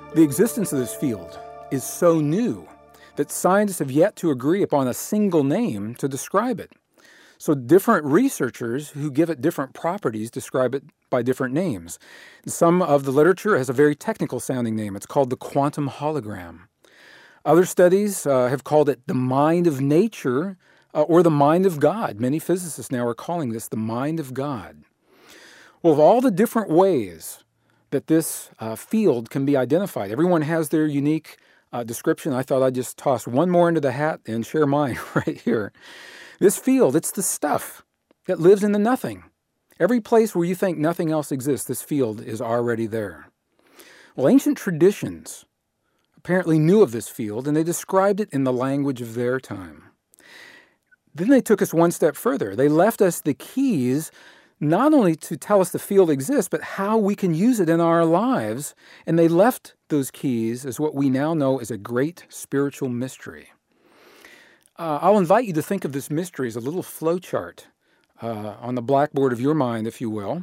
The existence of this field is so new that scientists have yet to agree upon a single name to describe it. So different researchers who give it different properties describe it by different names. Some of the literature has a very technical sounding name. It's called the quantum hologram. Other studies have called it the mind of nature or the mind of God. Many physicists now are calling this the mind of God. Well, of all the different ways that this field can be identified, everyone has their unique description. I thought I'd just toss one more into the hat and share mine right here. This field, it's the stuff that lives in the nothing. Every place where you think nothing else exists, this field is already there. Well, ancient traditions apparently knew of this field, and they described it in the language of their time. Then they took us one step further. They left us the keys not only to tell us the field exists, but how we can use it in our lives. And they left those keys as what we now know as a great spiritual mystery. I'll invite you to think of this mystery as a little flowchart on the blackboard of your mind, if you will.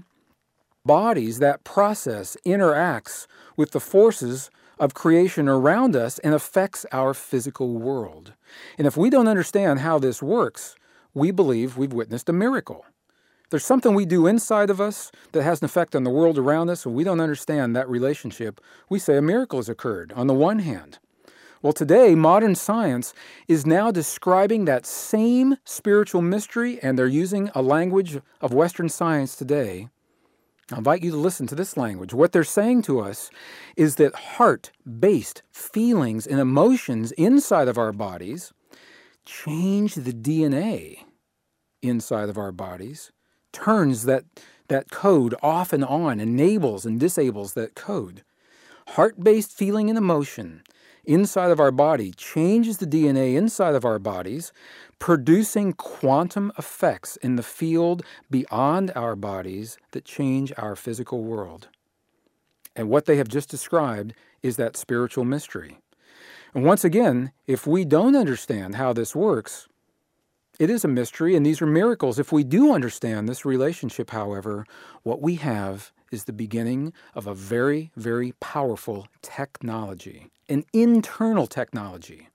Bodies, that process interacts with the forces of creation around us and affects our physical world. And if we don't understand how this works, we believe we've witnessed a miracle. There's something we do inside of us that has an effect on the world around us, and we don't understand that relationship. We say a miracle has occurred on the one hand. Well, today, modern science is now describing that same spiritual mystery, and they're using a language of Western science today. I invite you to listen to this language. What they're saying to us is that heart-based feelings and emotions inside of our bodies change the DNA inside of our bodies, turns that code off and on, enables and disables that code. Heart-based feeling and emotion inside of our body changes the DNA inside of our bodies, producing quantum effects in the field beyond our bodies that change our physical world. And what they have just described is that spiritual mystery. And once again, if we don't understand how this works, it is a mystery, and these are miracles. If we do understand this relationship, however, what we have is the beginning of a very, very powerful technology, an internal technology.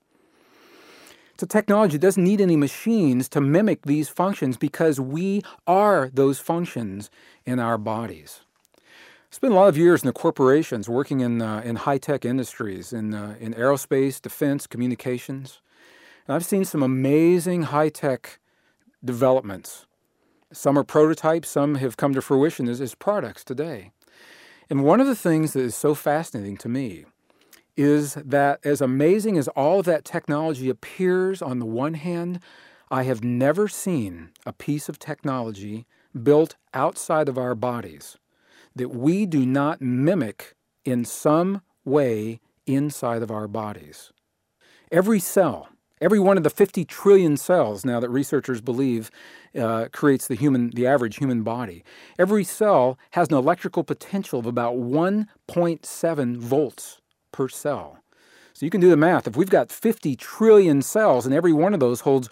It's a technology that doesn't need any machines to mimic these functions because we are those functions in our bodies. I spent a lot of years in the corporations working in high-tech industries, in aerospace, defense, communications. And I've seen some amazing high-tech developments. Some are prototypes, some have come to fruition as products today. And one of the things that is so fascinating to me is that as amazing as all of that technology appears on the one hand, I have never seen a piece of technology built outside of our bodies that we do not mimic in some way inside of our bodies. Every cell, every one of the 50 trillion cells now that researchers believe creates the average human body. Every cell has an electrical potential of about 1.7 volts per cell. So you can do the math. If we've got 50 trillion cells and every one of those holds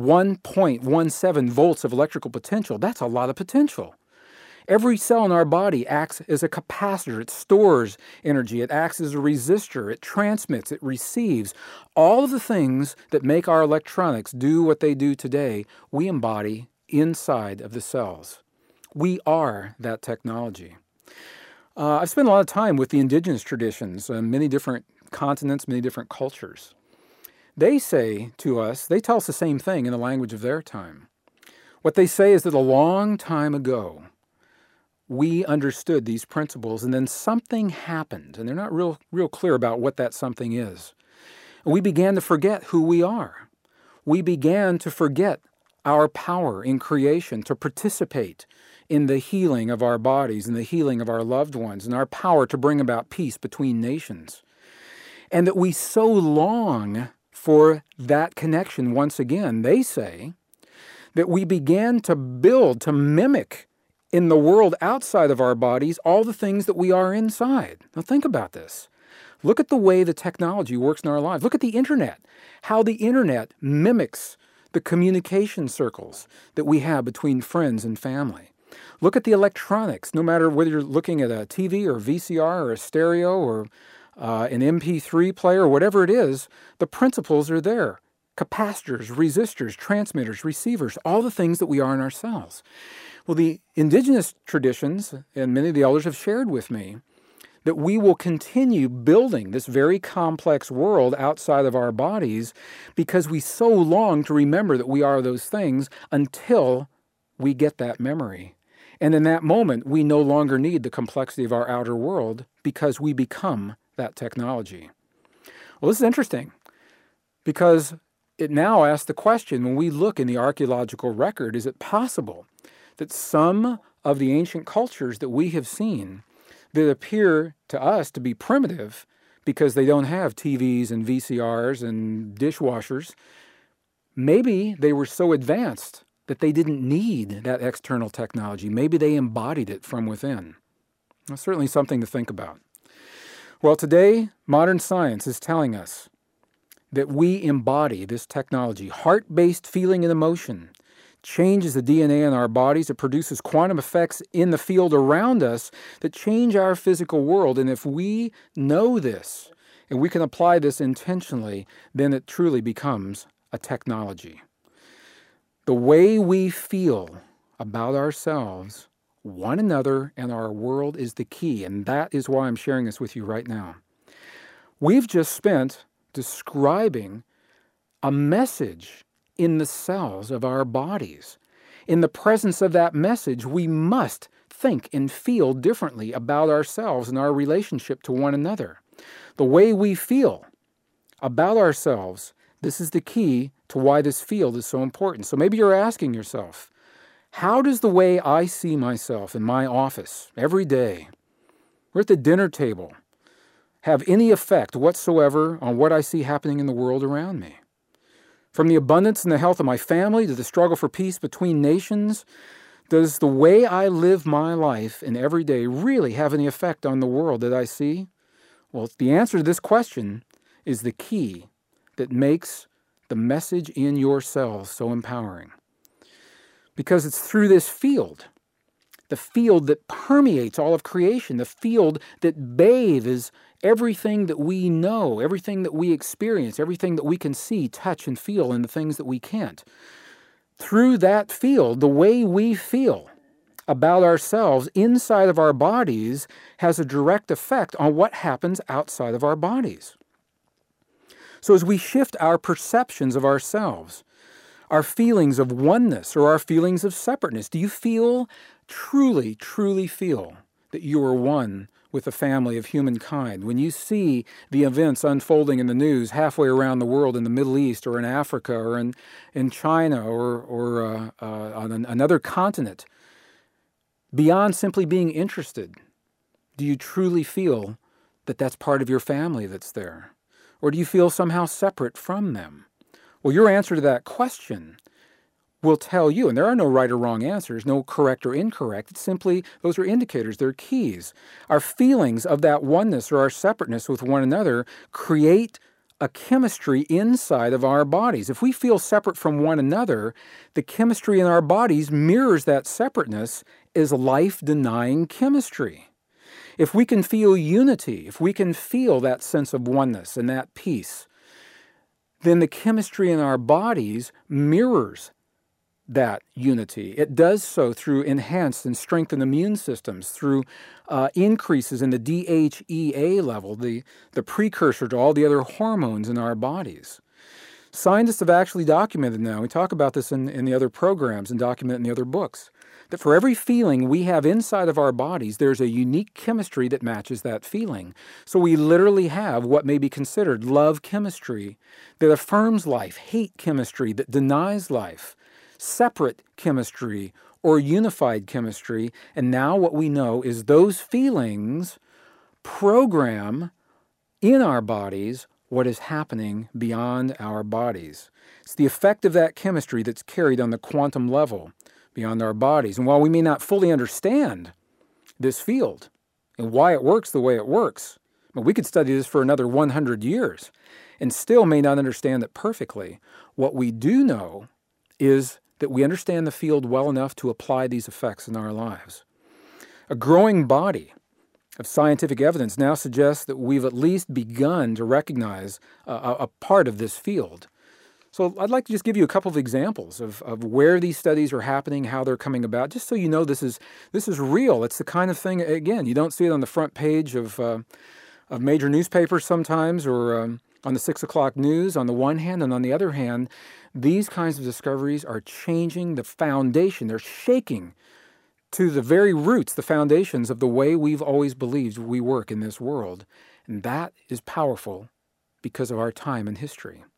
1.17 volts of electrical potential, that's a lot of potential. Every cell in our body acts as a capacitor. It stores energy. It acts as a resistor. It transmits. It receives. All of the things that make our electronics do what they do today, we embody inside of the cells. We are that technology. I've spent a lot of time with the indigenous traditions, many different continents, many different cultures. They say to us, they tell us the same thing in the language of their time. What they say is that a long time ago, we understood these principles, and then something happened, and they're not real clear about what that something is. And we began to forget who we are. We began to forget our power in creation, to participate in the healing of our bodies and the healing of our loved ones, and our power to bring about peace between nations. And that we so long for that connection once again, they say, that we began to build, to mimic in the world outside of our bodies all the things that we are inside. Now think about this. Look at the way the technology works in our lives. Look at the internet, how the internet mimics the communication circles that we have between friends and family. Look at the electronics, no matter whether you're looking at a TV or VCR or a stereo or an MP3 player, whatever it is, the principles are there. Capacitors, resistors, transmitters, receivers, all the things that we are in our cells. Well, the indigenous traditions, and many of the elders have shared with me, that we will continue building this very complex world outside of our bodies because we so long to remember that we are those things until we get that memory. And in that moment, we no longer need the complexity of our outer world because we become that technology. Well, this is interesting because it now asks the question, when we look in the archaeological record, is it possible that some of the ancient cultures that we have seen that appear to us to be primitive because they don't have TVs and VCRs and dishwashers, maybe they were so advanced that they didn't need that external technology. Maybe they embodied it from within. That's certainly something to think about. Well, today, modern science is telling us that we embody this technology. Heart-based feeling and emotion changes the DNA in our bodies. It produces quantum effects in the field around us that change our physical world. And if we know this, and we can apply this intentionally, then it truly becomes a technology. The way we feel about ourselves, one another, and our world is the key. And that is why I'm sharing this with you right now. We've just spent describing a message in the cells of our bodies. In the presence of that message, we must think and feel differently about ourselves and our relationship to one another. The way we feel about ourselves, this is the key to why this field is so important. So maybe you're asking yourself, how does the way I see myself in my office every day, or at the dinner table, have any effect whatsoever on what I see happening in the world around me? From the abundance and the health of my family to the struggle for peace between nations, does the way I live my life in every day really have any effect on the world that I see? Well, the answer to this question is the key that makes the message in your cells so empowering. Because it's through this field, the field that permeates all of creation, the field that bathes everything that we know, everything that we experience, everything that we can see, touch, and feel, and the things that we can't. Through that field, the way we feel about ourselves inside of our bodies has a direct effect on what happens outside of our bodies. So as we shift our perceptions of ourselves, our feelings of oneness or our feelings of separateness, do you feel, truly feel that you are one with the family of humankind? When you see the events unfolding in the news halfway around the world in the Middle East or in Africa or in China or on another continent, beyond simply being interested, do you truly feel that that's part of your family that's there? Or do you feel somehow separate from them? Well, your answer to that question will tell you, and there are no right or wrong answers, no correct or incorrect. It's simply, those are indicators, they're keys. Our feelings of that oneness or our separateness with one another create a chemistry inside of our bodies. If we feel separate from one another, the chemistry in our bodies mirrors that separateness as life-denying chemistry. If we can feel unity, if we can feel that sense of oneness and that peace, then the chemistry in our bodies mirrors that unity. It does so through enhanced and strengthened immune systems, through increases in the DHEA level, the precursor to all the other hormones in our bodies. Scientists have actually documented now, we talk about this in the other programs and document it in the other books, that for every feeling we have inside of our bodies, there's a unique chemistry that matches that feeling. So we literally have what may be considered love chemistry that affirms life, hate chemistry that denies life, separate chemistry or unified chemistry. And now what we know is those feelings program in our bodies what is happening beyond our bodies. It's the effect of that chemistry that's carried on the quantum level beyond our bodies. And while we may not fully understand this field and why it works the way it works, but we could study this for another 100 years and still may not understand it perfectly. What we do know is that we understand the field well enough to apply these effects in our lives. A growing body of scientific evidence now suggests that we've at least begun to recognize a part of this field. So I'd like to just give you a couple of examples of where these studies are happening, how they're coming about, just so you know this is real. It's the kind of thing, again, you don't see it on the front page of major newspapers sometimes, or on the 6 o'clock news on the one hand, and on the other hand, these kinds of discoveries are changing the foundation. They're shaking to the very roots, the foundations of the way we've always believed we work in this world. And that is powerful because of our time and history.